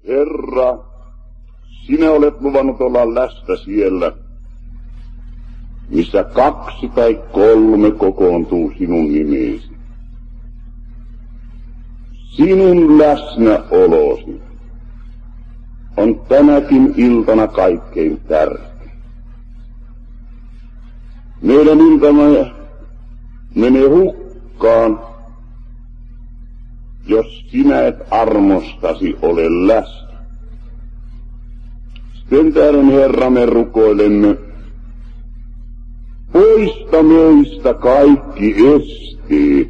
Herra, sinä olet luvannut olla läsnä siellä, missä 2 tai 3 kokoontuu sinun nimesi. Sinun läsnäolosi on tänäkin iltana kaikkein tärkein. Meidän iltamme menee hukkaan, jos sinä et armostasi ole läsnä. Sen tähden, Herra, me rukoilemme, poista meistä kaikki esteet,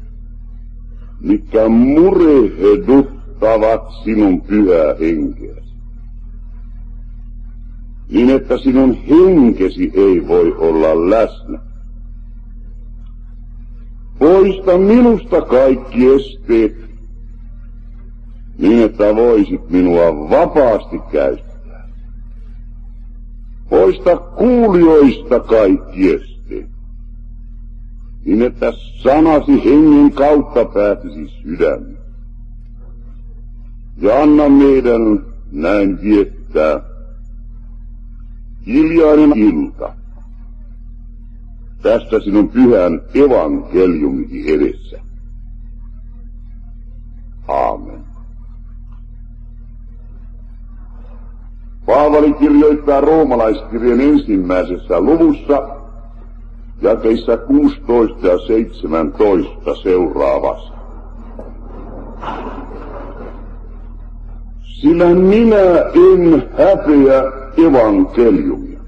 mitkä murehduttavat sinun pyhää henkeäsi, niin että sinun henkesi ei voi olla läsnä. Poista minusta kaikki esteet, niin että voisit minua vapaasti käyttää. Poista kuulijoista kaikki esteet, niin että sanasi hengen kautta pääsisi sydämeen. Ja anna meidän näin viettää hiljainen ilta tästä sinun pyhän evankeliumisi edessä. Aamen. Paavali kirjoittaa roomalaiskirjan 1. luvussa jakeissa 16 ja 17 seuraavassa. Sillä minä en häpeä evankeliumia,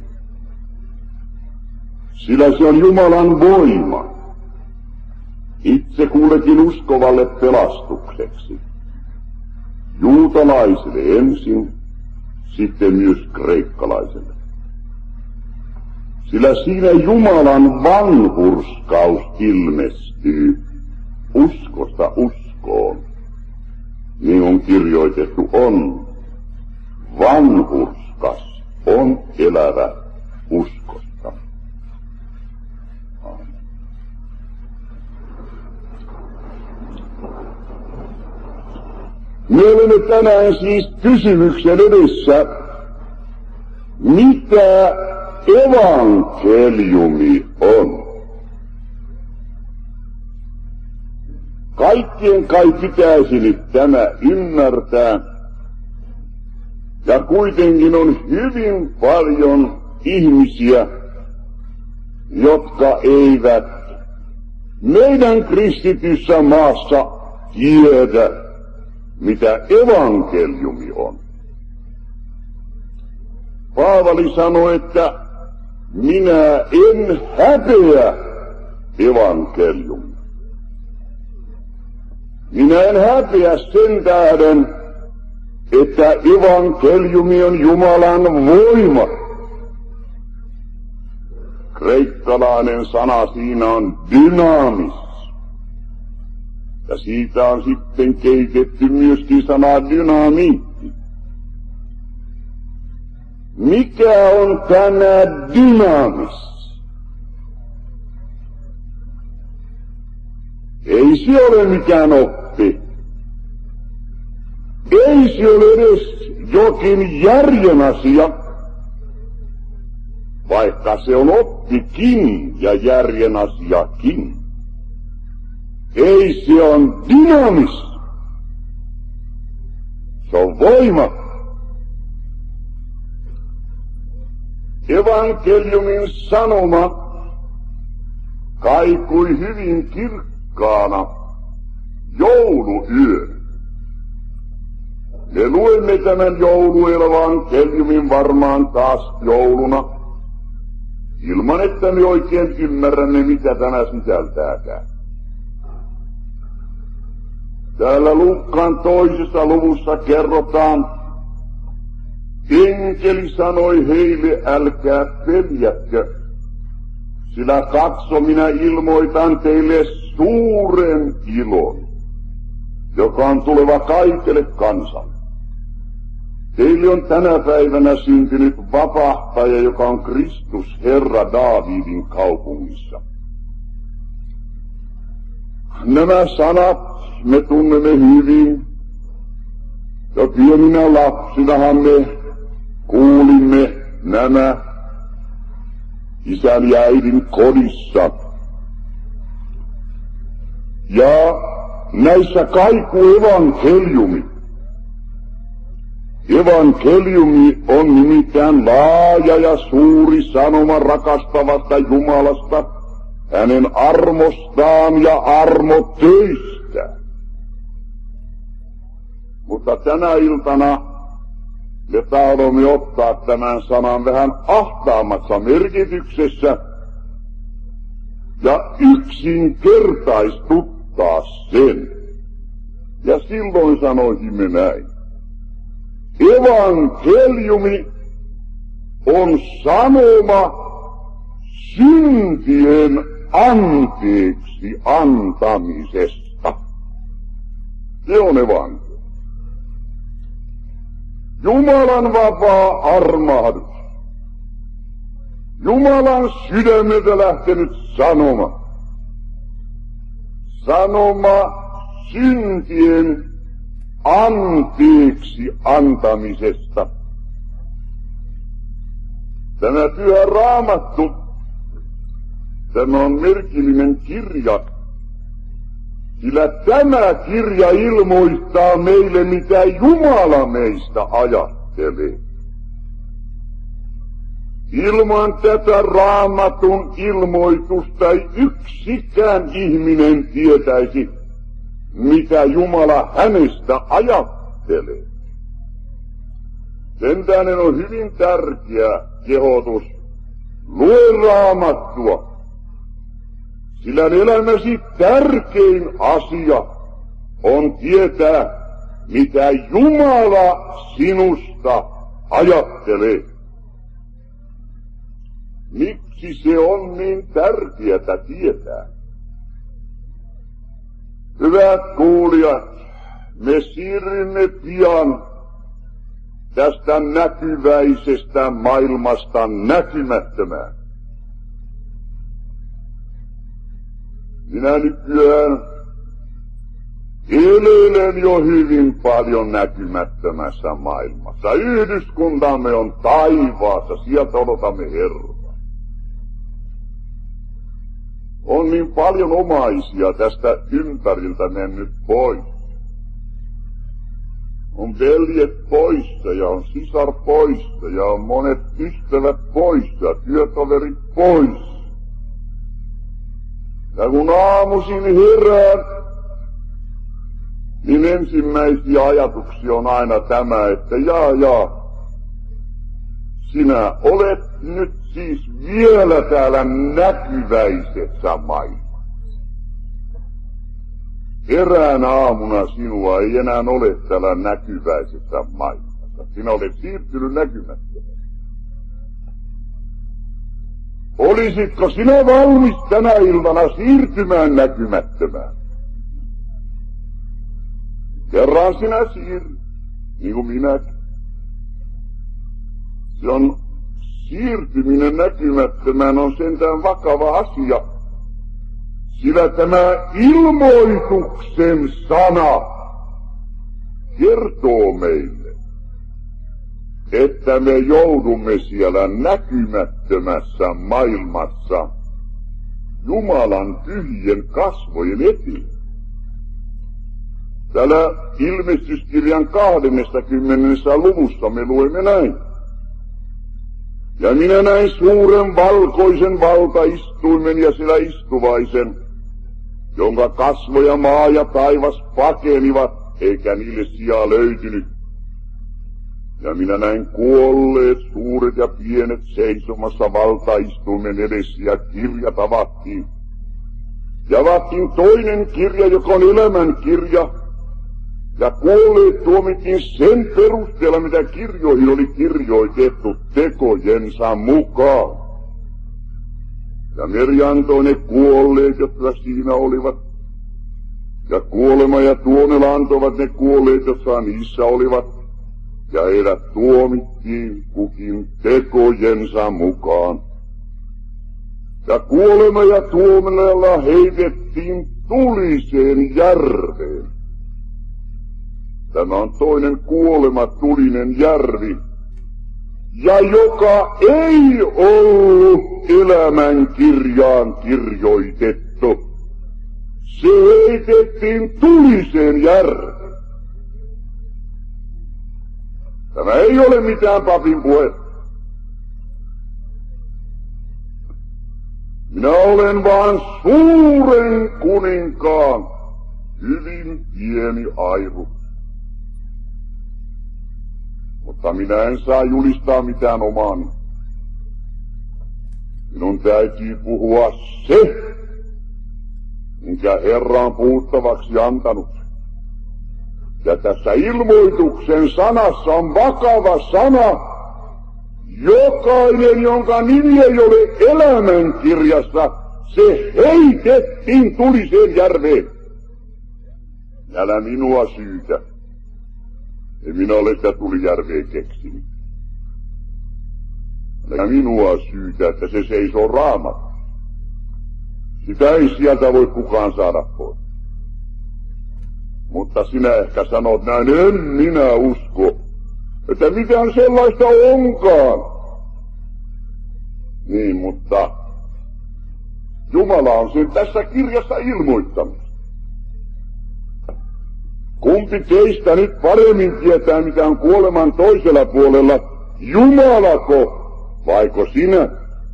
sillä se on Jumalan voima itse kullekin uskovalle pelastukseksi, juutalaisille ensin, sitten myös kreikkalaiselle. Sillä siinä Jumalan vanhurskaus ilmestyy uskosta uskoon, niin on kirjoitettu on. Vanhurskas on elävä uskosta. Amen. Me olemme tänään siis kysymyksen edessä, mitä evankeliumi on. Kaikkien kai pitäisi nyt tämä ymmärtää, ja kuitenkin on hyvin paljon ihmisiä, jotka eivät meidän kristityssä maassa tiedä, mitä evankeliumi on. Paavali sanoi, että minä en häpeä evankeliumia. Minä en häpeä sen tähden, että evankeliumi on Jumalan voima. Kreikkalainen sana siinä on dynamis. Ja siitä on sitten kehitetty myöskin sana dynamiitti. Mikä on tämä dynamis? Ei se ole mikään oppi. Ei se ole edes jokin järjen asia, vaikka se on oppikin ja järjen asiakin. Ei se on dynamis. Se on voima. Evankeliumin sanoma kaikui hyvin kirkkaana jouluyön. Me luemme tämän jouluevankeliumin varmaan taas jouluna, ilman että me oikein ymmärrämme, mitä tämä sisältääkään. Täällä Luukkaan 2. luvussa kerrotaan, enkeli sanoi heille, älkää peljätkö, sillä katso, minä ilmoitan teille suuren ilon, joka on tuleva kaikelle kansalle. Teille on tänä päivänä syntynyt vapahtaja, joka on Kristus Herra Daavidin kaupungissa. Nämä sanat me tunnemme hyvin. Ja pieninä lapsinahan me kuulimme nämä isän ja äidin kodissa. Ja näissä kaikuu evankeliumi. Evankeliumi on nimittäin laaja ja suuri sanoma rakastavasta Jumalasta, hänen armostaan ja armotöistä. Mutta tänä iltana me tahdomme ottaa tämän sanan vähän ahtaamassa merkityksessä ja yksinkertaistuttaa sen. Ja silloin sanoisimme näin. Evankeliumi on sanoma syntien anteeksi antamisesta. Se on evankeliumi. Jumalan vapaa armahdus. Jumalan sydämeltä lähtenyt sanoma. Sanoma syntien anteeksi antamisesta. Tämä Pyhä Raamattu, tämä on merkillinen kirja, sillä tämä kirja ilmoittaa meille, mitä Jumala meistä ajattelee. Ilman tätä Raamatun ilmoitusta ei yksikään ihminen tietäisi, mitä Jumala hänestä ajattelee. Sen tähden on hyvin tärkeä kehotus. Lue Raamattua, sillä elämäsi tärkein asia on tietää, mitä Jumala sinusta ajattelee. Miksi se on niin tärkeää tietää? Hyvät kuulijat, me siirrymme pian tästä näkyväisestä maailmasta näkymättömään. Minä nykyään elelen jo hyvin paljon näkymättömässä maailmassa. Yhdyskuntamme on taivaassa, sieltä odotamme Herraa. On niin paljon omaisia tästä ympäriltä mennyt pois. On veljet poissa ja on sisar poissa ja on monet ystävät poissa, työtoverit pois. Ja kun aamuisin herään, niin ensimmäisiä ajatuksia on aina tämä, että sinä olet nyt siis vielä täällä näkyväisessä maailmassa. Eräänä aamuna sinua ei enää ole täällä näkyväisessä maailmassa. Sinä olet siirtynyt näkymättömään. Olisitko sinä valmis tänä iltana siirtymään näkymättömään? Kerran sinä siirryt, niin kuin minäkin. Se on siirtyminen näkymättömään on sentään vakava asia, sillä tämä ilmoituksen sana kertoo meille, että me joudumme siellä näkymättömässä maailmassa Jumalan pyhien kasvojen eteen. Täällä ilmestyskirjan 20. luvussa me luemme näin. Ja minä näin suuren valkoisen valtaistuimen ja sillä istuvaisen, jonka kasvoja maa ja taivas pakenivat, eikä niille sijaa löytynyt. Ja minä näin kuolleet, suuret ja pienet seisomassa valtaistuimen edessä, ja kirjat avattiin. Ja avattiin toinen kirja, joka on elämän kirja, ja kuolleet tuomittiin sen perusteella, mitä kirjoihin oli kirjoitettu tekojensa mukaan. Ja Meri antoi ne kuolleet, jotka siinä olivat. Ja kuolema ja tuonela antoivat ne kuolleet, jotka niissä olivat. Ja heidät tuomittiin kukin tekojensa mukaan. Ja kuolema ja tuonela heitettiin tuliseen järveen. Tämä on toinen kuolematulinen järvi, ja joka ei ollut elämänkirjaan kirjoitettu. Se heitettiin tuliseen järveen. Tämä ei ole mitään papin puhetta. Minä olen vaan suuren kuninkaan hyvin pieni airu. Mutta minä en saa julistaa mitään omaani. Minun täytyy puhua se, minkä Herra on puhuttavaksi antanut. Ja tässä ilmoituksen sanassa on vakava sana. Jokainen, jonka nimi ei ole elämänkirjassa, se heitettiin tuliseen järveen. Älä minua syytä. En minä ole sitä tulijärveen keksinyt. Älä minua syytä, että se seisoo Raamatussa. Sitä ei sieltä voi kukaan saada pois. Mutta sinä ehkä sanot näin, en minä usko, että mitään sellaista onkaan. Niin, mutta Jumala on sen tässä kirjassa ilmoittanut. Kumpi teistä nyt paremmin tietää, mitä on kuoleman toisella puolella, Jumalako vaiko sinä?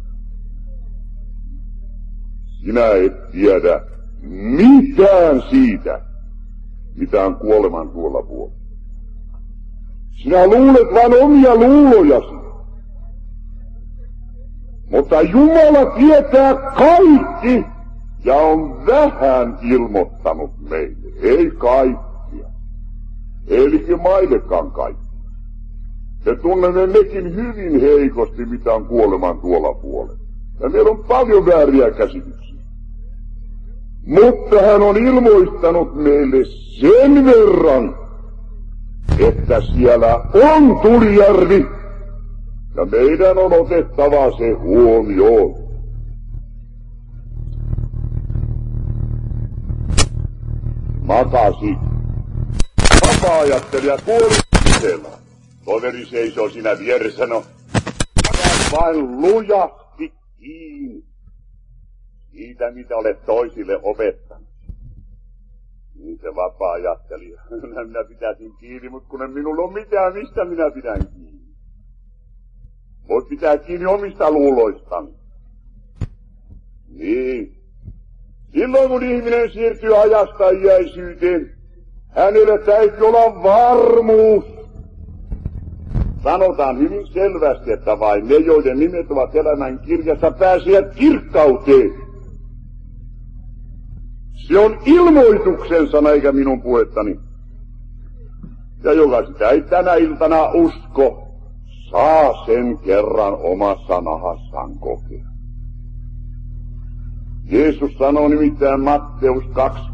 Sinä et tiedä mitään siitä, mitä on kuoleman tuolla puolella. Sinä luulet vain omia luulojasi. Mutta Jumala tietää kaikki ja on vähän ilmoittanut meille. Ei kaikkia. Eikä maidekaan kaikki. Me tunnemme mekin hyvin heikosti, mitä on kuoleman tuolla puolella. Ja meillä on paljon vääriä käsityksiä. Mutta hän on ilmoittanut meille sen verran, että siellä on tulijärvi. Ja meidän on otettava se huomioon. Makasi. Vapaa-ajattelija kuoli siellä. Toveri seisoo siinä vieressä, no. Vain lujasti kiinni siitä, mitä olet toisille opettanut. Niin se vapaa-ajattelija. Minä pitäisin kiinni, mutta kun ei minulla ole mitään, mistä minä pidän kiinni. Voit pitää kiinni omista luuloistani. Niin. Silloin kun ihminen siirtyy ajasta iäisyyteen, hänellä täytyy olla varmuus. Sanotaan hyvin selvästi, että vain ne, joiden nimet ovat elämän kirjassa, pääsevät kirkkauteen. Se on ilmoituksen sana eikä minun puhettani. Ja joka sitä ei tänä iltana usko, saa sen kerran omassa nahassaan kokea. Jeesus sanoo nimittäin Matteus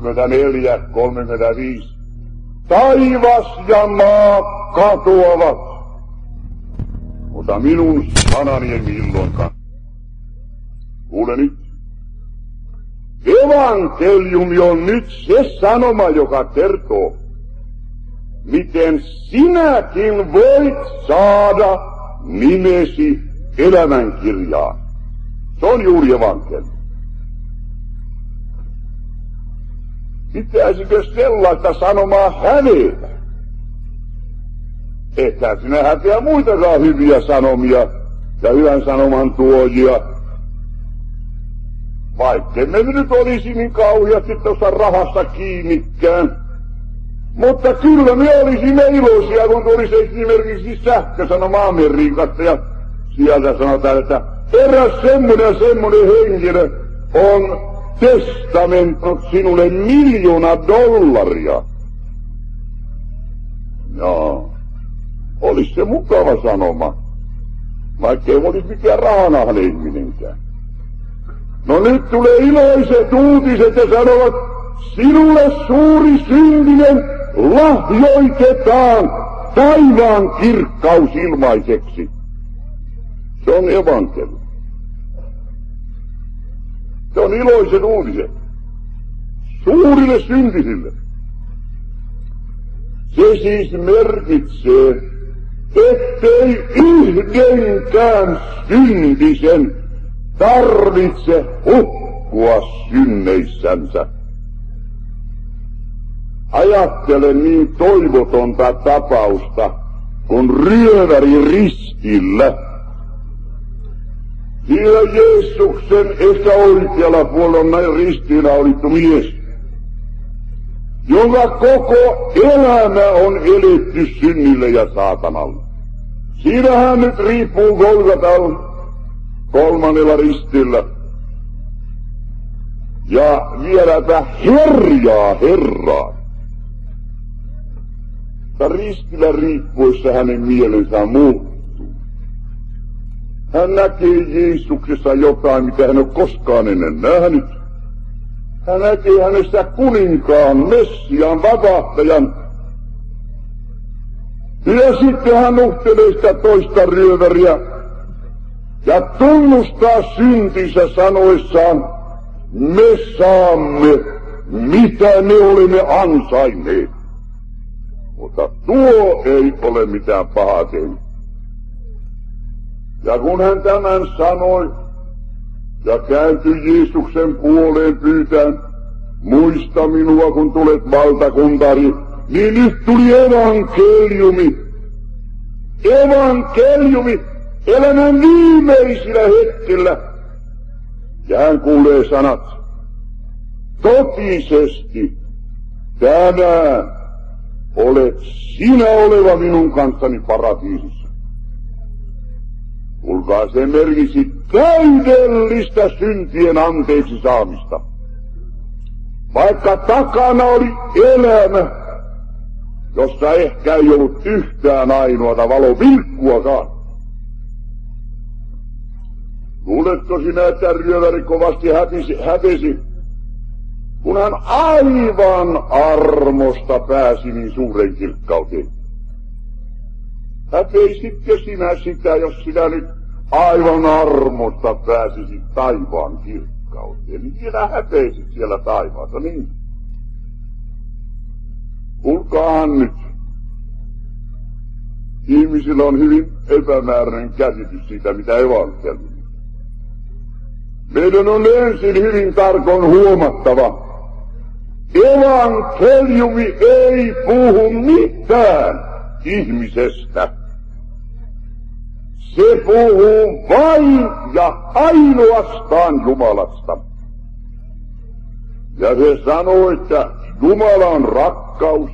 24:35. Taivas ja maa katoavat, mutta minun sanani ei milloinkaan. Kuule nyt. Evankeliumi on nyt se sanoma, joka kertoo, miten sinäkin voit saada nimesi elämänkirjaan. Se on juuri evankeliumi. Pitäisikö sellaista sanomaa hävetä? Ethän sinä häpeä muitakaan hyviä sanomia ja hyvän sanoman tuojia. Vaikka me nyt olisi niin kauheasti tuossa rahassa kiinnikään. Mutta kyllä me olisimme iloisia, kun tulisi esimerkiksi sähkösanoma Amerikasta ja sieltä sanotaan, että eräs semmoinen henkilö on testamentot sinulle $1 miljoonaa. Joo, olis se mukava sanoma, vaikka ei olisi mikään rahanahne ihminenkään. No nyt tulee iloiset uutiset ja sanovat, sinulle suuri syntinen lahjoitetaan taivaan kirkkaus ilmaiseksi. Se on evankeliumi. Se on iloiset uutiset. Suurille syntisille. Se siis merkitsee, ettei yhdenkään syntisen tarvitse hukkua synneissänsä. Ajattelen niin toivotonta tapausta, kun ryöväri ristillä. Siellä Jeesuksen ehkä oikealla puolella näin ristiinä olittu mies, jonka koko elämä on eletty synnille ja saatanalle. Siinähän nyt riippuu Golgatalla kolmannella ristillä. Ja vieläpä herraa. Ristillä riippuessa hänen mielensä muuttuu. Hän näkee Jeesuksessa jotain, mitä hän on koskaan ennen nähnyt. Hän näkee hänessä kuninkaan, Messiaan, vapahtajan. Ja sitten hän nuhtelee sitä toista ryöväriä ja tunnustaa syntinsä sanoessaan, me saamme, mitä me olemme ansainneet. Mutta tuo ei ole mitään pahaa tehnyt. Ja kun hän tämän sanoi ja kääntyi Jeesuksen puoleen pyytäen, muista minua kun tulet valtakuntari, niin nyt tuli evankeliumi. Evankeliumi elämän viimeisillä hetkellä. Ja hän kuulee sanat, totisesti tänään olet sinä oleva minun kanssani paratiisissa. Kuulkaa, se merkitsi täydellistä syntien anteeksi saamista. Vaikka takana oli elämä, jossa ehkä ei ollut yhtään ainoata valovilkkuakaan. Luuletko sinä, että ryöväri kovasti häpesi, kun hän aivan armosta pääsi niin suuren kirkkauteen? Häpeisitkö sinä sitä, jos sinä nyt aivan armosta pääsisit taivaan kirkkauteen? Niin sinä häpeisit siellä taivaassa, niin? Kuulkaahan nyt. Ihmisillä on hyvin epämääräinen käsitys siitä, mitä evankeliumi. Meidän on ensin hyvin tarkoin huomattava. Evankeliumi ei puhu mitään ihmisestä. Se puhuu vain ja ainoastaan Jumalasta. Ja se sanoo, että Jumala on rakkaus.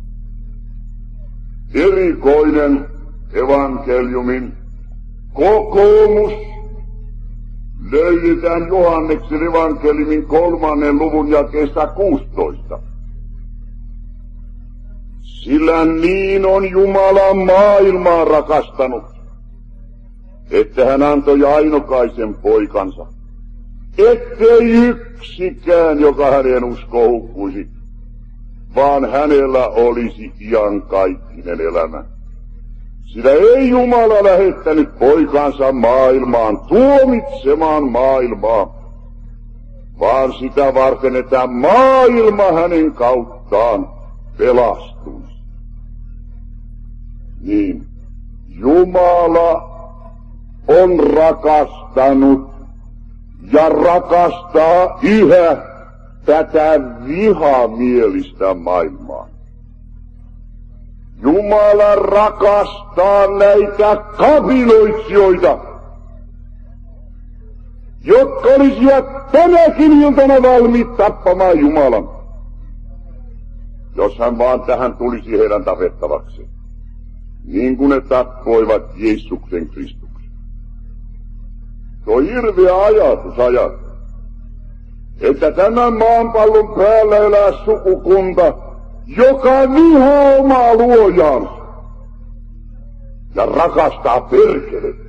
Erikoinen evankeliumin kokoomus löydetään Johanneksen evankeliumin 3. luvun jakeesta 16. Sillä niin on Jumala maailmaa rakastanut, että hän antoi ainokaisen poikansa, ettei yksikään, joka hänen uskoo hukkuisi, vaan hänellä olisi iankaikkinen elämä. Sillä ei Jumala lähettänyt poikansa maailmaan tuomitsemaan maailmaa, vaan sitä varten, että maailma hänen kauttaan pelastuisi. Niin, Jumala on rakastanut ja rakastaa yhä tätä vihamielistä maailmaa. Jumala rakastaa näitä kapiloitsijoita, jotka olisivat tänäkin iltana valmiit tappamaan Jumalan, jos hän vaan tähän tulisi heidän tapettavaksi, niin kuin ne tappoivat Jeesuksen Kristuksen. Se on hirveä ajatus, että tämän maanpallon päällä elää sukukunta, joka vihaa omaa luojaansa ja rakastaa perkelettä.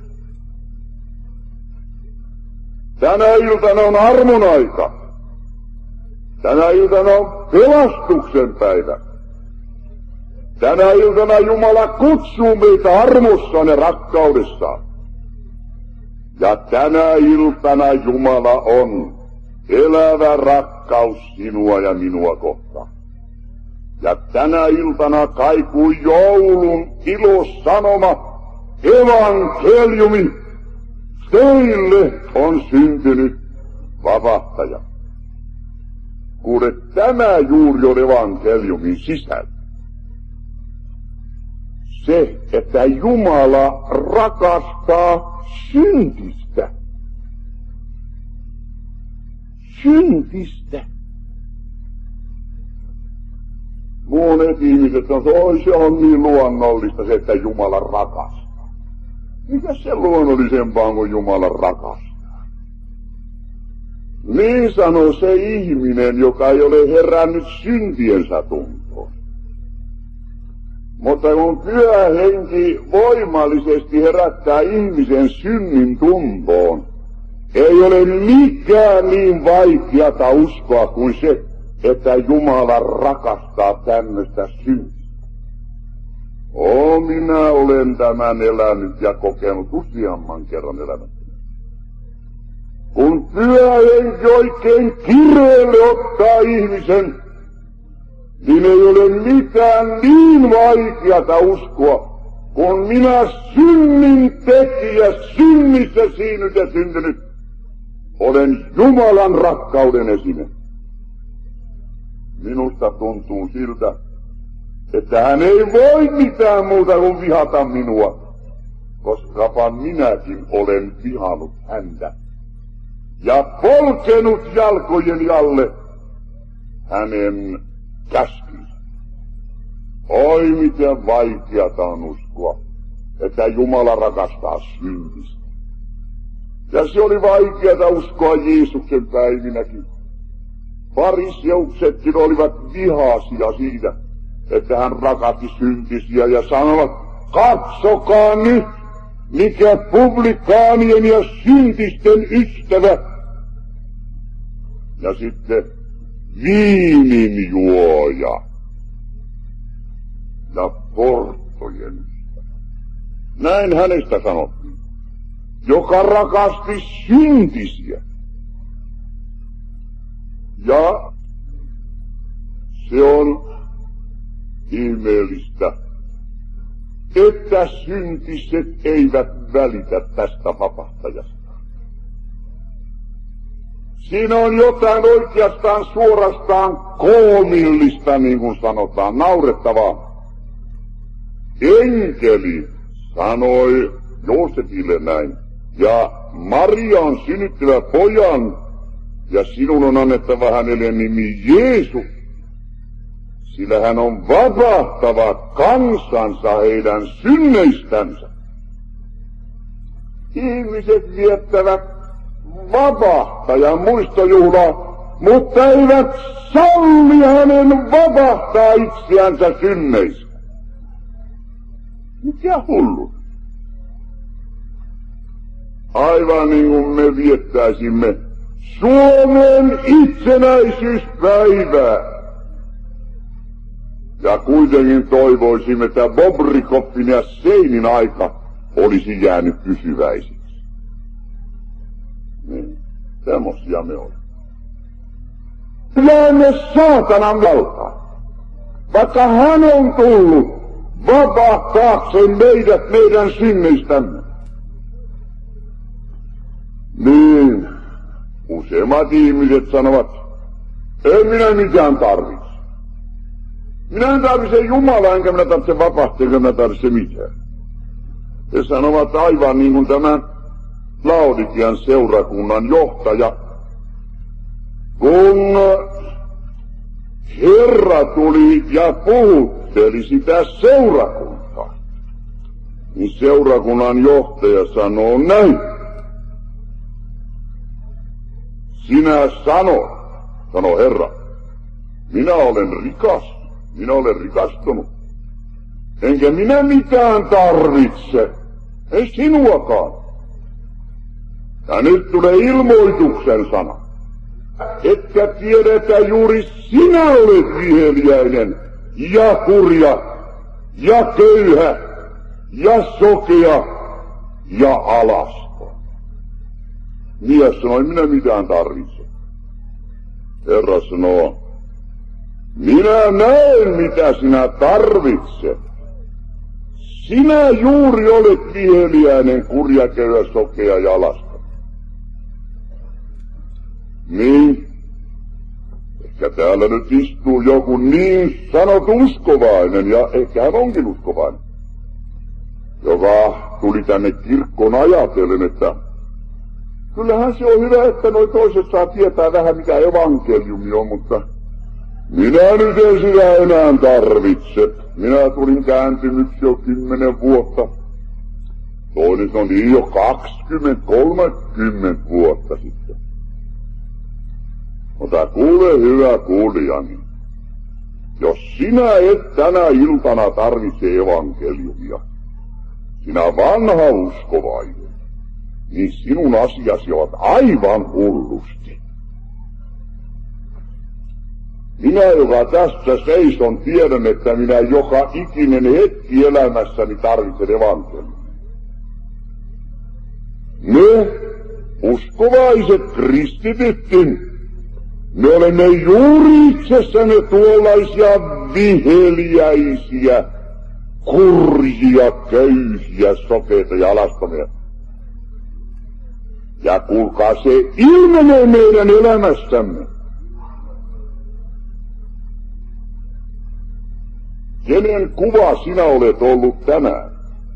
Tänä iltana on armon aika. Tänä iltana on pelastuksen päivä. Tänä iltana Jumala kutsuu meitä armossaan ja rakkaudessaan. Ja tänä iltana Jumala on elävä rakkaus sinua ja minua kohtaan. Ja tänä iltana kaikuu joulun ilosanoma, evankeliumi. Teille on syntynyt vapahtaja. Kuule, tämä juuri on evankeliumin sisällä. Se, että Jumala rakastaa syntistä. Syntistä. Monet ihmiset sanoo, se on niin luonnollista se, että Jumala rakastaa. Mikä se luonnollisempaa kuin Jumala rakastaa? Niin sanoo se ihminen, joka ei ole herännyt syntiensä tuntoon. Mutta kun Pyhä Henki voimallisesti herättää ihmisen synnin tuntoon, ei ole mikään niin vaikeata uskoa kuin se, että Jumala rakastaa tämmöistä syntiä. Minä olen tämän elänyt ja kokenut useamman kerran elämässä. Kun Pyhä Henki oikein kireelle ottaa ihmisen, niin ei ole mitään niin vaikeata uskoa, kun minä synnin tekijä, synnissä siinyt ja syntynyt, olen Jumalan rakkauden esine. Minusta tuntuu siltä, että hän ei voi mitään muuta kuin vihata minua, koskapa minäkin olen vihannut häntä ja polkenut jalkojeni alle hänen käskynsä. Oi, miten vaikeata on uskoa, että Jumala rakastaa syntistä. Ja se oli vaikeata uskoa Jeesuksen päivinäkin. Fariseuksetkin olivat vihaisia siitä, että hän rakasti syntisiä ja sanovat, katsokaa nyt, mikä publikaanien ja syntisten ystävä. Ja sitten viinin juoja ja porttojen ystävä. Näin hänestä sanottiin, joka rakasti syntisiä. Ja se on ihmeellistä, että syntiset eivät välitä tästä vapahtajasta. Siinä on jotain oikeastaan suorastaan koomillista, niin kuin sanotaan, naurettavaa. Enkeli sanoi Joosefille näin, ja Maria on synnyttävä pojan, ja sinun on annettava hänelle nimi Jeesus, sillä hän on vapahtava kansansa heidän synneistänsä. Ihmiset viettävät vapahtajan muistojuhlaa, mutta eivät salli hänen vapahtaa itseänsä synneistä. Mikä hullu? Aivan niin kuin me viettäisimme Suomen itsenäisyyspäivää. Ja kuitenkin toivoisimme, että Bobrikoffin ja Seinin aika olisi jäänyt pysyväisiksi. Niin, semmosia me olemme. Jäämme saatanan valtaa, vaikka hän on tullut vapahtaakseen meidät meidän synneistämme. Niin, useimmat ihmiset sanovat, en minä mitään tarvitse. Minä en tarvitse Jumalaa, enkä minä tarvitse vapahtaa, enkä minä tarvitse mitään. He sanovat aivan niin kuin tämän Laodikian seurakunnan johtaja. Kun Herra tuli ja puhutteli sitä seurakuntaa, niin seurakunnan johtaja sanoo näin. Sinä sano Herra, minä olen rikas, minä olen rikastunut, enkä minä mitään tarvitse, ei sinuakaan. Ja nyt tulee ilmoituksen sana, etkä tiedä, että juuri sinä olet viheliäinen ja kurja ja köyhä ja sokea ja alaston. Mies sanoi, minä mitään tarvitse. Herra sanoo, Minä näen, mitä sinä tarvitset. Sinä juuri olet viheliäinen, kurjaköyhä, sokea jalasta. Niin, ehkä täällä nyt istuu joku niin sanot uskovainen, ja ehkä hän onkin uskovainen, joka tuli tänne kirkkoon ajatellen, että kyllähän se on hyvä, että noi toiset saa tietää vähän mitä evankeliumi on, mutta minä nyt en sitä enää tarvitse. Minä tulin kääntymyksi jo 10 vuotta. Toinen on niin jo 20-30 vuotta sitten. Mutta kuule hyvä kuulijani, jos sinä et tänä iltana tarvitse evankeliumia, sinä vanha uskovainen, niin sinun asiasi ovat aivan hullusti. Minä, joka tässä seison, tiedän, että minä joka ikinen hetki elämässäni tarvitsen evankeliumia. Me uskovaiset kristitytkin, me olemme juuri itsessämme tuollaisia viheliäisiä, kurjia, köyhiä, sokeita ja alastomia. Ja kuulkaa, se ilmenee meidän elämässämme. Kenen kuva sinä olet ollut tänään?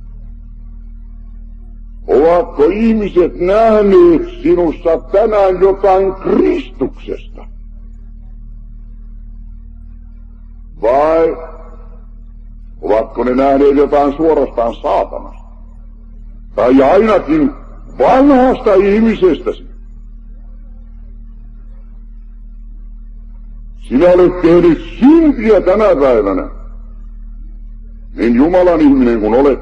Ovatko ihmiset nähneet sinussa tänään jotain Kristuksesta? Vai ovatko ne nähneet jotain suorastaan saatanasta? Tai ainakin vanhasta ihmisestäsi? Sinä olet tehnyt syntiä tänä päivänä, niin Jumalan ihminen kun olet.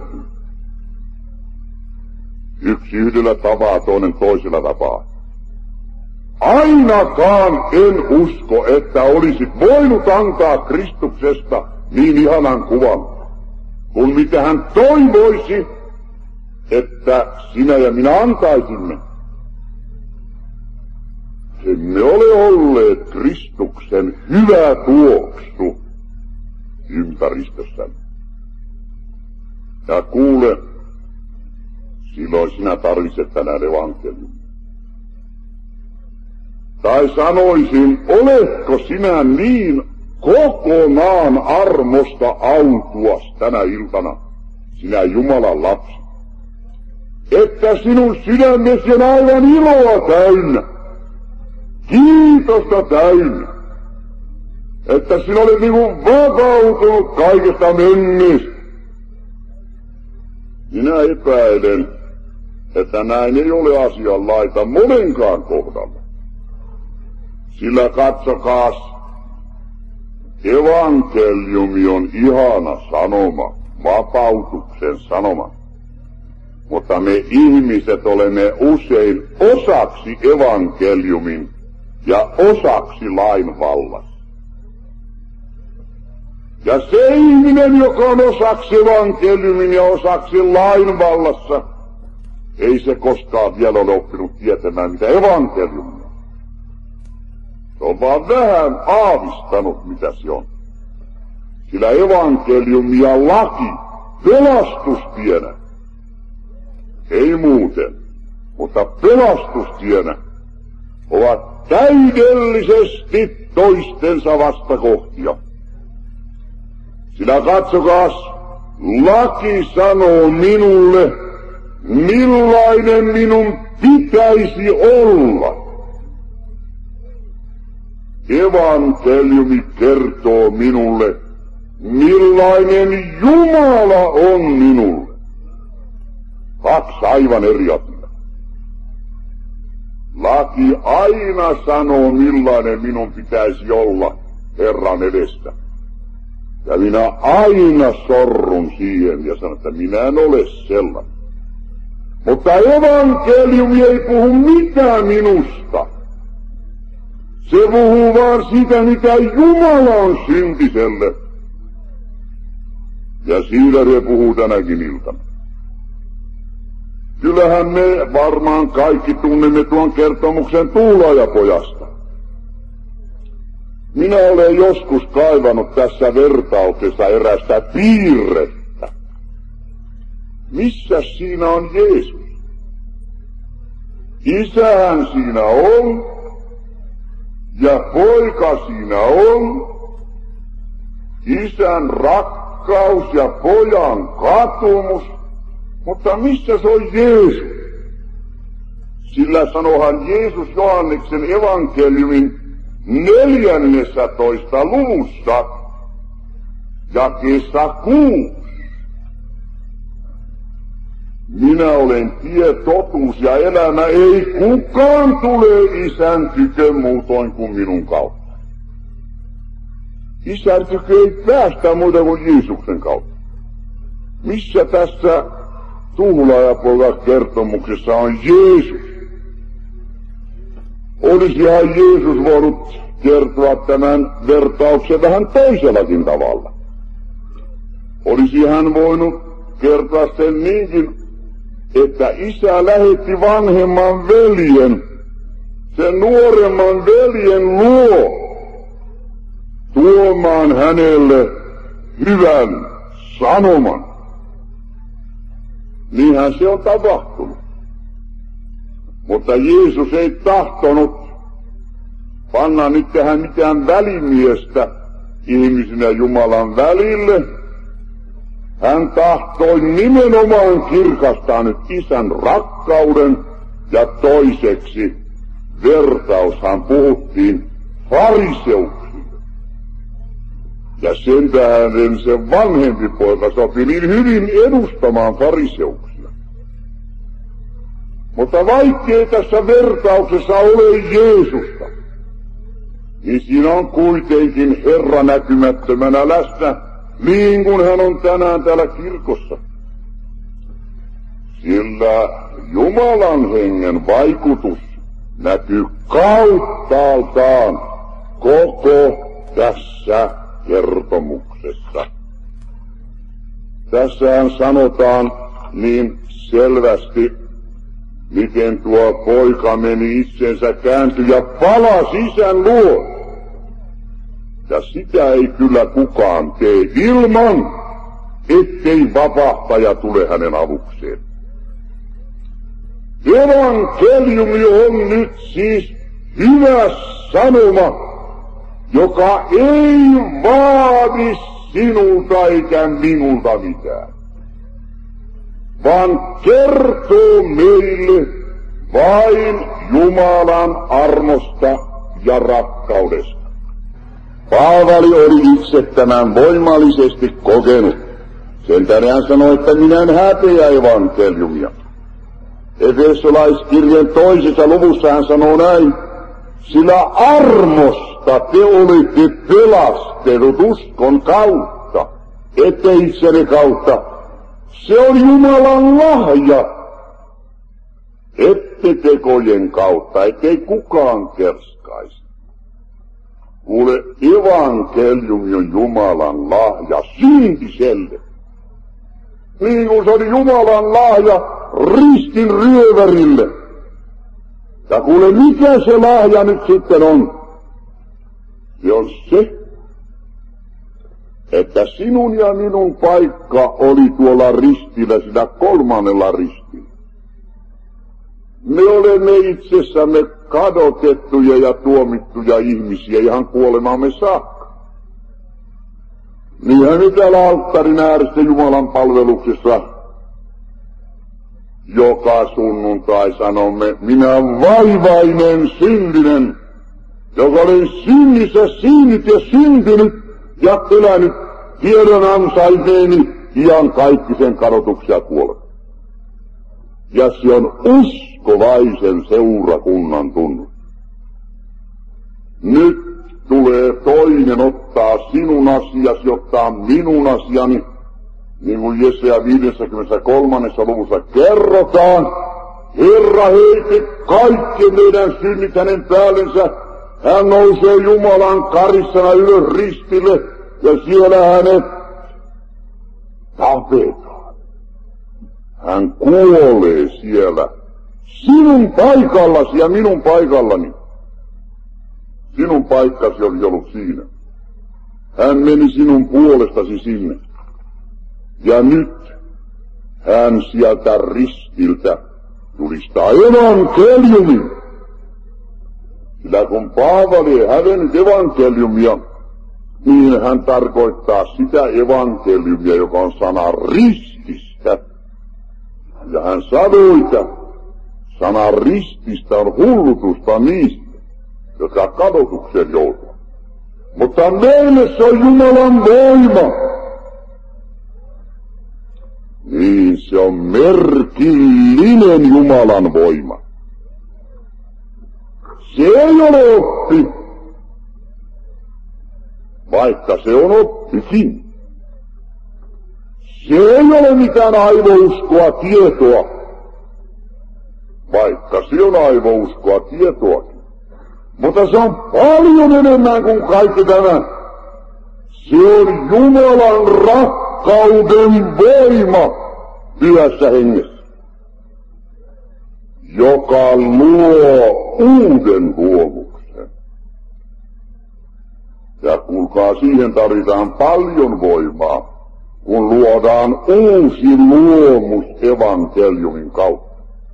Yksi yhdellä tapaa, toinen toisella tapaa. Ainakaan en usko, että olisit voinut antaa Kristuksesta niin ihanan kuvan, kun mitä hän toivoisi, että sinä ja minä antaisimme. Emme ole olleet Kristuksen hyvä tuoksu ympäristössämme. Ja kuule, silloin sinä tarvitset tänään evankeliumia. Tai sanoisin, oletko sinä niin kokonaan armosta autuas tänä iltana, sinä Jumalan lapsi, että sinun sydämesi on aivan iloa täynnä, kiitosta täynnä, että sinä olet niin kuin vapautunut kaikesta menneestä. Minä epäilen, että näin ei ole asianlaita monenkaan kohdalla. Sillä katsokaas, evankeliumi on ihana sanoma, vapautuksen sanoma. Mutta me ihmiset olemme usein osaksi evankeliumin ja osaksi lain vallassa. Ja se ihminen, joka on osaksi evankeliumin ja osaksi lain vallassa, ei se koskaan vielä ole oppinut tietämään, mitä evankeliumi on. Se on vaan vähän aavistanut, mitä se on. Sillä evankeliumi ja laki pelastustienä, ei muuten, mutta pelastustienä, ovat täydellisesti toistensa vastakohtia. Sillä katsokaas, laki sanoo minulle, millainen minun pitäisi olla. Evankeliumi kertoo minulle, millainen Jumala on minulle. Kaksi aivan eri asiaa. Laki aina sanoo, millainen minun pitäisi olla Herran edestä. Ja minä aina sorrun siihen ja sanon, että minä en ole sellainen. Mutta evankeliumi ei puhu mitään minusta. Se puhuu vaan siitä, mitä Jumala on syntiselle. Ja siitä se puhuu tänäkin iltana. Kyllähän me varmaan kaikki tunnemme tuon kertomuksen Tuulaajapojasta. Minä olen joskus kaivannut tässä vertauksessa erästä piirrettä. Missä siinä on Jeesus? Isähän siinä on, ja poika siinä on, isän rakkaus ja pojan katumus, mutta missä se on Jeesus? Sillä sanohan Jeesus Johanneksen evankeliumin 14. luvussa, jakeessa 6. Minä olen tie, totuus ja elämä, ei kukaan tule isän tykö muutoin kuin minun kautta. Isän tykö ei päästä muuta kuin Jeesuksen kautta. Missä tässä tuhlaajapoika kertomuksessa on Jeesus? Olisihan Jeesus voinut kertoa tämän vertauksen vähän toisellakin tavalla. Olisi hän voinut kertoa sen niinkin, että isä lähetti vanhemman veljen, sen nuoremman veljen luo, tuomaan hänelle hyvän sanoman. Niinhän se on tapahtunut. Mutta Jeesus ei tahtonut panna nyt tähän mitään välimiestä ihmisen ja Jumalan välille. Hän tahtoi nimenomaan kirkastaa nyt isän rakkauden, ja toiseksi vertaushan puhuttiin fariseuksille. Ja sen tähden se vanhempi poika sopi niin hyvin edustamaan fariseuksia. Mutta vaikkei tässä vertauksessa ole Jeesusta, niin siinä on kuitenkin Herra näkymättömänä läsnä, niin kuin hän on tänään täällä kirkossa. Sillä Jumalan hengen vaikutus näkyy kauttaaltaan koko tässä kertomuksessa. Tässähän sanotaan niin selvästi, miten tuo poika meni itsensä, kääntyi ja palasi isän luo. Ja sitä ei kyllä kukaan tee ilman, ettei vapahtaja tule hänen avukseen. Evankeliumi on nyt siis hyvä sanoma, joka ei vaadi sinulta eikä minulta mitään, vaan kertoo meille vain Jumalan armosta ja rakkaudesta. Paavali oli itse tämän voimallisesti kokenut. Sen tähden hän sanoi, että minä en häpeä evankeliumia. Efesolaiskirjan 2. luvussa hän sanoo näin, sillä armosta te olitte pelastetut uskon kautta, ette itsenne kautta. Se on Jumalan lahja, ette tekojen kautta, ettei kukaan kerskaisi. Kuule, evankeliumi on Jumalan lahja syntiselle. Niin kuin se oli Jumalan lahja ristin ryövärille. Ja kuule, mikä se lahja nyt sitten on? Se on se, että sinun ja minun paikka oli tuolla ristillä, sillä 3. ristillä. Me olemme itsessämme kadotettuja ja tuomittuja ihmisiä ihan kuolemamme saakka. Niinhän me täällä alttarin ääressä Jumalan palveluksessa joka sunnuntai sanomme, minä vaivainen syntinen, joka olen synnissä synnyt ja syntynyt ja elänyt, tiedon ansaineeni iän kaikkisen kadotuksia kuolemaan. Ja se on uskovaisen seurakunnan tunnus. Nyt tulee toinen ottaa sinun asiasi, ottaa minun asiani, niin kuin Jesaja 53. luvussa kerrotaan. Herra heitti kaikki meidän synnit hänen päällensä. Hän nousee Jumalan karissana ylös ristille ja siellä hänet tapetaan. Hän kuolee siellä sinun paikallasi ja minun paikallani. Sinun paikkasi oli ollut siinä. Hän meni sinun puolestasi sinne. Ja nyt hän sieltä ristiltä julistaa evankeliumin. Sillä kun Paavali ei hävennyt evankeliumia, niin hän tarkoittaa sitä evankeliumia, joka on sana rististä. Ja hän sanoi, että sana rististä on hullutusta niistä, jotka kadotukseen joutuu. Mutta meille se on Jumalan voima. Niin se on merkillinen Jumalan voima. Se ei ole oppi, vaikka se on oppikin. Se ei ole mitään aivouskoa tietoa, vaikka se on aivouskoa tietoakin. Mutta se on paljon enemmän kuin kaikki tämä. Se on Jumalan rakkauden voima pyhässä hengessä, joka luo uuden luomuksen. Ja kuulkaa, siihen tarvitaan paljon voimaa, kun luodaan uusi luomus evankeliumin kautta.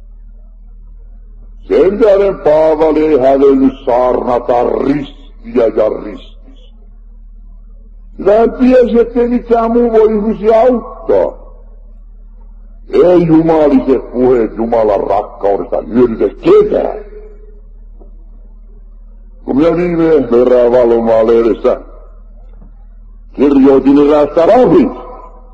Sen tähden Paavali ei hävennyt saarnata ristiä ja rististä. Hän tiesi, ettei mitään muu voi ihmisiä auttaa. Ei jumaliset puheet Jumalan rakkaudesta hyödytä ketään. Kun minä viime verran Valomaa lehdessä kirjoitin eräästä rabbista,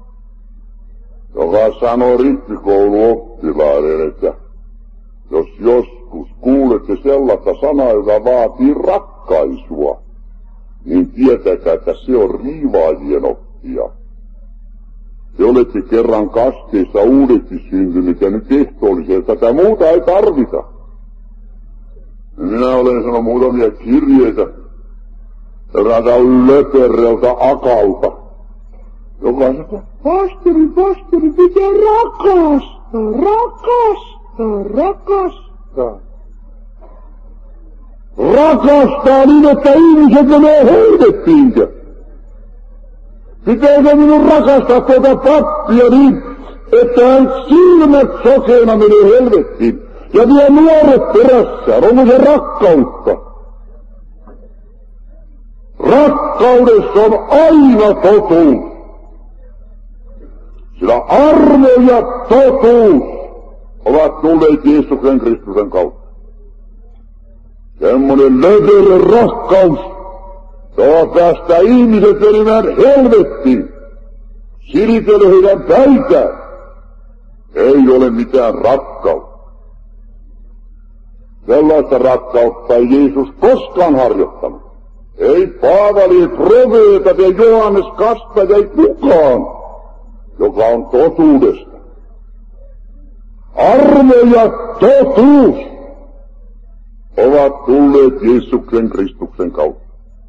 joka sanoi rippikouluoppilaille, että jos joskus kuulette sellaista sanaa, joka vaatii rakkaisua, niin tietäkää, että se on riivaajien oppia. Te olette kerran kasteessa uudeksi syntynyt ja nyt ehtoollisia, että tätä muuta ei tarvita. Minä olen sanonut muutamia kirjeitä eräältä löpereltä Akalta, joka sanoo, pastori, pitää rakastaa. Rakastaa niin, että ihmiset menee helvettiinkö? Pitääkö minun rakastaa tuota pappia niin, että hän silmät sokeena menee helvettiin ja vie nuoret perässään? Onko se rakkautta? Rakkaudessa on aina totuus. Sillä armo ja totuus ovat tulleet Jeesuksen Kristuksen kautta. Semmoinen löperö rakkaus, joka päästää ihmiset menemään helvettiin, silitellä heidän päitään, ei ole mitään rakkautta. Sellaista rakkautta ei Jeesus koskaan harjoittanut. Ei Paavali, ei profeetat, ei Johannes Kastaja, ei kukaan, joka on totuudesta. Armo ja totuus ovat tulleet Jeesuksen Kristuksen kautta.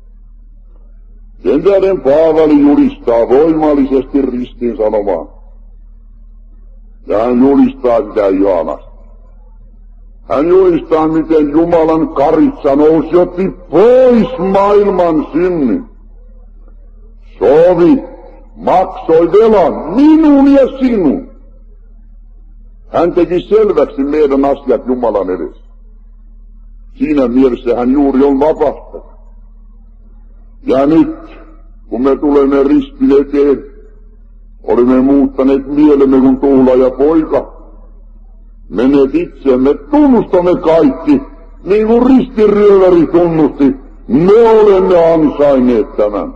Sen tähden Paavali julistaa voimallisesti ristin sanomaan. Ja hän julistaa sitä ihanasti. Hän julistaa, miten Jumalan karitsa nousi otti pois maailman synnin. Sovi, maksoi velan, minun ja sinun. Hän teki selväksi meidän asiat Jumalan edessä. Siinä mielessä hän juuri on vapahtanut. Ja nyt, kun me tulemme ristin eteen, olimme muuttaneet mielemme kuin tuhlaaja poika. Menet itsemme, tunnustamme kaikki, niin kuin ristiryöväri tunnusti. Me olemme ansainneet tämän.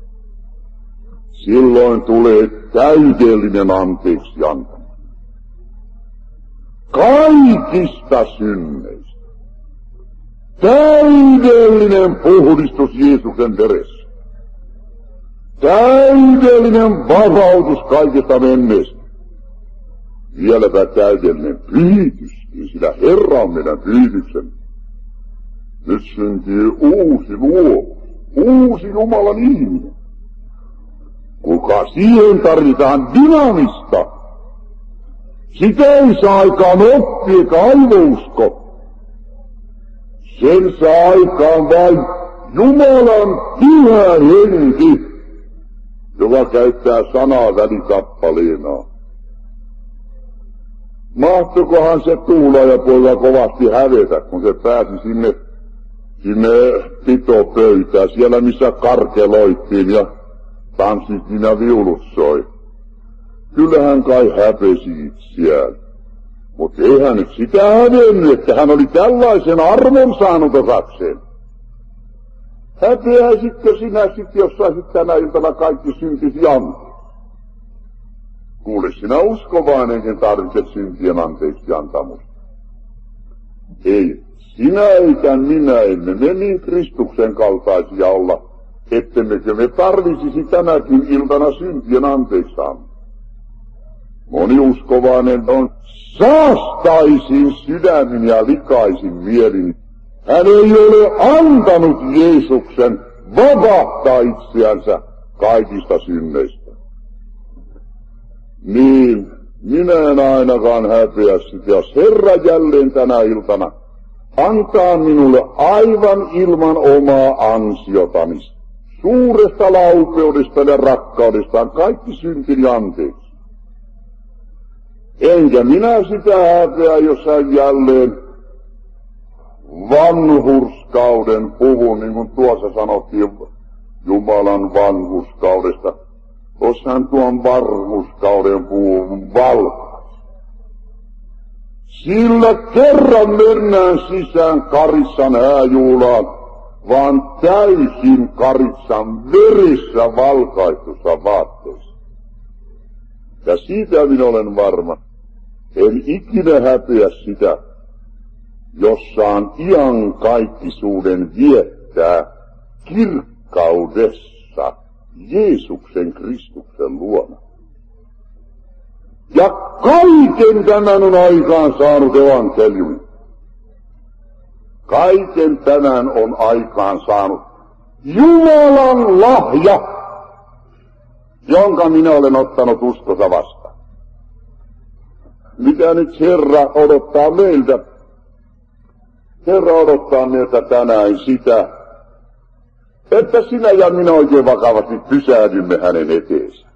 Silloin tulee täydellinen anteeksianto. Kaikista synneistä. Täydellinen puhdistus Jeesuksen veressä. Täydellinen vapautus kaikesta menneestä. Vieläpä täydellinen pyhitys, niin sillä Herra on meidän pyhityksen. Nyt syntyy uusi luomus, uusi Jumalan ihminen. Kuka siihen tarvitaan dynamista. Sitä ei saa aikaan oppi eikä aivousko. Sen saa aikaan vain Jumalan pyhä henki, joka käyttää sanaa välikappaleena. Mahtokohan se tuhlaajapoika kovasti hävetä, kun se pääsi sinne pitopöytään, siellä missä karkeloittiin ja tanssittiin ja viulut soi. Kyllähän kai häpesi itseään. Mutta eihän nyt sitä hävennyt, että hän oli tällaisen arvon saanut osakseen. Häpeäisitkö sinä sitten, jos saisit tänä iltana kaikki syntisi anteeksi? Kuule, sinä uskovainenkin tarvitset syntien anteeksi antamusta. Ei, sinä eikä minä emme me niin Kristuksen kaltaisia olla, ettemmekö me tarvitsisi tänäkin iltana syntien anteeksi antaa. Moni uskovainen on saastaisin sydämin ja likaisin mielin. Hän ei ole antanut Jeesuksen vapahtaa itseänsä kaikista synneistä. Niin, minä en ainakaan häpeä sitä, jos Herra jälleen tänä iltana antaa minulle aivan ilman omaa ansiotani, suuresta laupeudesta ja rakkaudestaan kaikki syntini anteeksi. Enkä minä sitä häpeä, jos hän jälleen vanhurskauden puvun, niin kuin tuossa sanottiin Jumalan vanhurskaudesta, jos hän tuon vanhurskauden puvun valkaisi. Sillä kerran mennään sisään Karitsan hääjuulaan, vaan täysin Karitsan verissä valkaistussa vaatteessa. Ja siitä minä olen varma. En ikinä häpeä sitä, jos saan iankaikkisuuden viettää kirkkaudessa Jeesuksen Kristuksen luona. Ja kaiken tämän on aikaan saanut evankeliumi. Kaiken tämän on aikaan saanut Jumalan lahja, jonka minä olen ottanut uskossa vastaan. Mitä nyt Herra odottaa meiltä? Herra odottaa meiltä tänään sitä, että sinä ja minä oikein vakavasti pysähdymme hänen eteensä.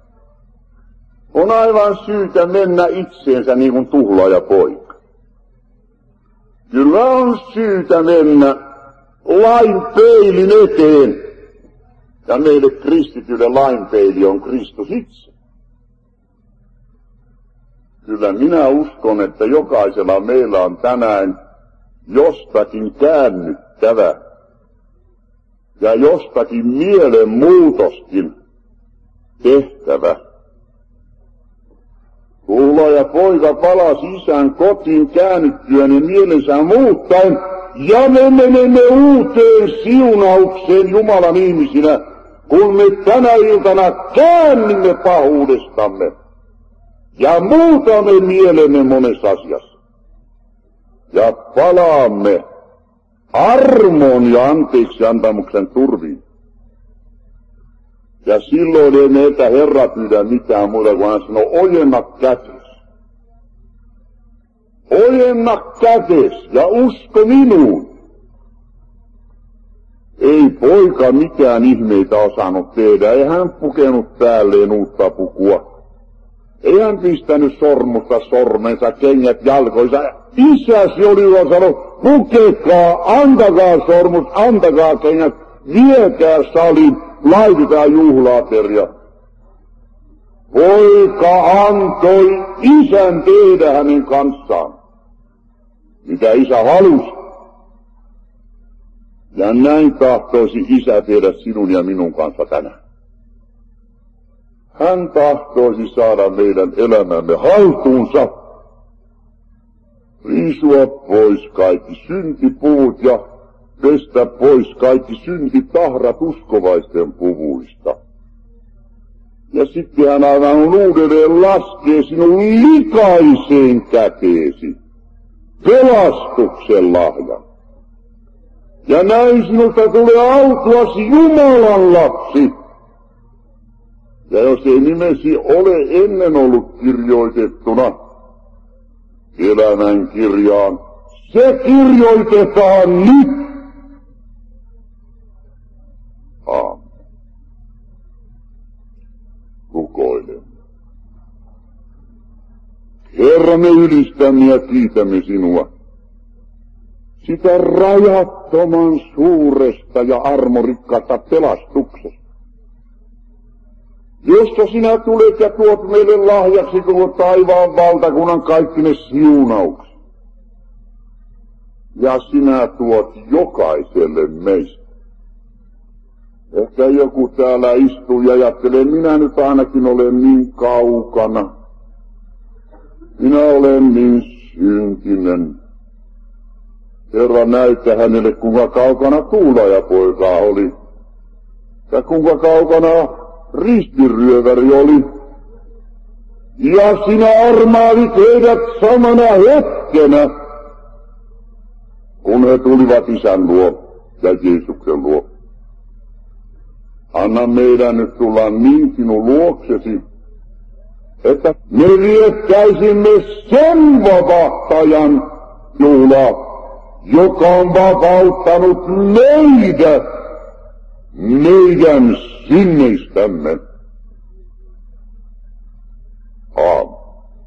On aivan syytä mennä itseensä niin kuin tuhlaajapoika. Kyllä on syytä mennä lain peilin eteen. Ja meille kristityille lain peili on Kristus itse. Kyllä minä uskon, että jokaisella meillä on tänään jostakin käännyttävä ja jostakin mielenmuutoskin tehtävä. Tuhlaajapoika palasi isän kotiin käännyttyään ja mielensä muuttaen, ja me menemme uuteen siunaukseen Jumalan ihmisinä, kun me tänä iltana käännimme pahuudestamme ja muutamme mielemme monessa asiassa. Ja palaamme armon ja anteeksi antamuksen turviin. Ja silloin ei meiltä Herra pyydä mitään muuta, kun hän sanoo, ojenna kätes. Ojenna kätes ja usko minuun. Ei poika mitään ihmeitä osannut tehdä, ei hän pukenut päälleen uutta pukua. Ei hän pistänyt sormusta sormensa, kengät jalkoissa. Isäsi oli vaan sanonut, pukekaa, antakaa sormus, antakaa kengät, viekää salin, laitetaan juhlaateria. Poika antoi isän tehdä hänen kanssaan, mitä isä halusi. Ja näin tahtoisi isä tehdä sinun ja minun kanssa tänään. Hän tahtoisi saada meidän elämämme haltuunsa, riisua pois kaikki syntipuvut ja pestä pois kaikki syntitahrat uskovaisten puvuista. Ja sitten hän aivan uudelleen laskee sinun likaiseen käteesi pelastuksen lahjan. Ja näin sinusta tulee autuasi Jumalan lapsi. Ja jos ei nimesi ole ennen ollut kirjoitettuna elämän kirjaan, se kirjoitetaan nyt. Herra, me ylistämme ja kiitämme sinua. Sitä rajattoman suuresta ja armorikkaasta pelastuksesta, josta sinä tulet ja tuot meille lahjaksi koko taivaan valtakunnan kaikkine siunaukset. Ja sinä tuot jokaiselle meistä. Ehkä joku täällä istuu ja ajattelee, minä nyt ainakin olen niin kaukana. Minä olen niin syntinen. Herra, näytä hänelle, kuinka kaukana Tuulajapoika oli. Ja kuinka kaukana ristiryöväri oli. Ja sinä armaavit heidät samana hetkenä, kun he tulivat Isän luo ja Jeesuksen luo. Anna meidän nyt tulla niin sinun luoksesi, että me viettäisimme sen vapahtajan juhlaa, joka on vapauttanut meitä meidän synneistämme.